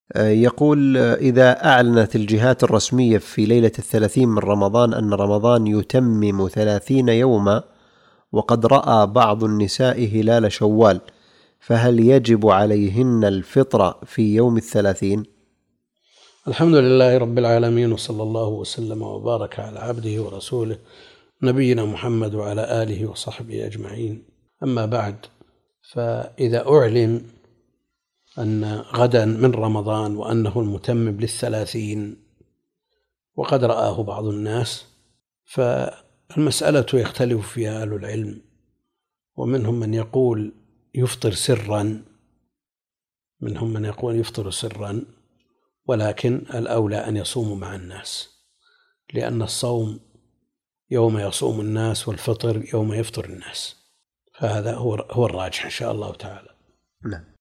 يقول: إذا أعلنت الجهات الرسمية في ليلة 30 من رمضان أن رمضان يتمم 30 يوما، وقد رأى بعض النساء هلال شوال، فهل يجب عليهن الفطر في يوم 30؟ الحمد لله رب العالمين، وصلى الله وسلم وبارك على عبده ورسوله نبينا محمد وعلى آله وصحبه أجمعين. أما بعد، فإذا أعلن أن غدا من رمضان وأنه المتمم 30 وقد رآه بعض الناس، فالمسألة يختلف فيها أهل العلم، ومنهم من يقول يفطر سرا، ولكن الأولى أن يصوموا مع الناس، لأن الصوم يوم يصوم الناس والفطر يوم يفطر الناس، فهذا هو الراجح إن شاء الله تعالى. نعم.